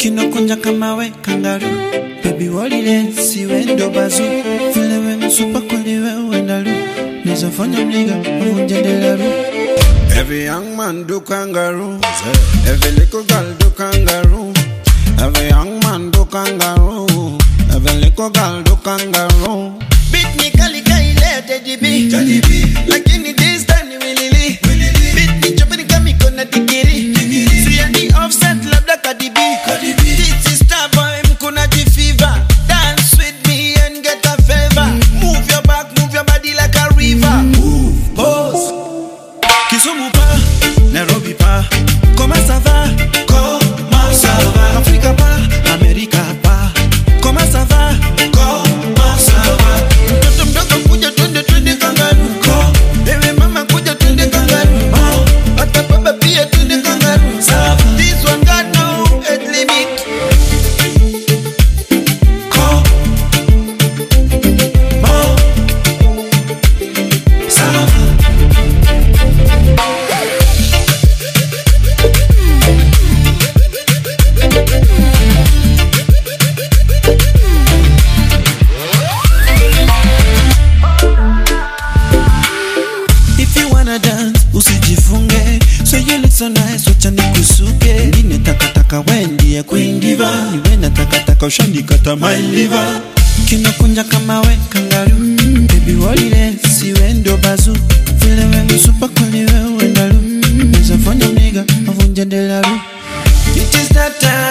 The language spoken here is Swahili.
Kinokunja kama we kangaroo. Baby walile siwe ndo bazu. Vile we msupa kuliwe uendalu. Nizafanya mliga uvunja delaru. Every young man do kangaroo. Every little girl do kangaroo. Every young man do kangaroo. Every little girl do kangaroo. Beat me kali kaile Teddy B. Lakini this time ni wilili. Beat me chopini kami kona digiri. Siyani offset labda Cardi B. This is star boy mkuna G-Fever. Dance with me and get a favor. Move your back, move your body like a river. Move, pose. Kisumu pa, Nairobi pa. Comment ça va? Comment ça va? Africa pa, America pa. Comment ça va? Comment ça va? Mtoto mdogo kuja twende kangaroo. Ewe mama kuja twende kangaroo. Hata baba pia twende kangaroo. This one got no age limit. Usijifunge, so you look so nice, wacha nikusuke. Nine takataka wendi ya Queen Diva. Niwe na takataka ushandikata my liver. Kinokunja kama we kangaroo. Baby walile siwe ndo bazu. Vile we msupa kuliwe uendalu. Nizafanya mniga mavunja delaru. It is that time.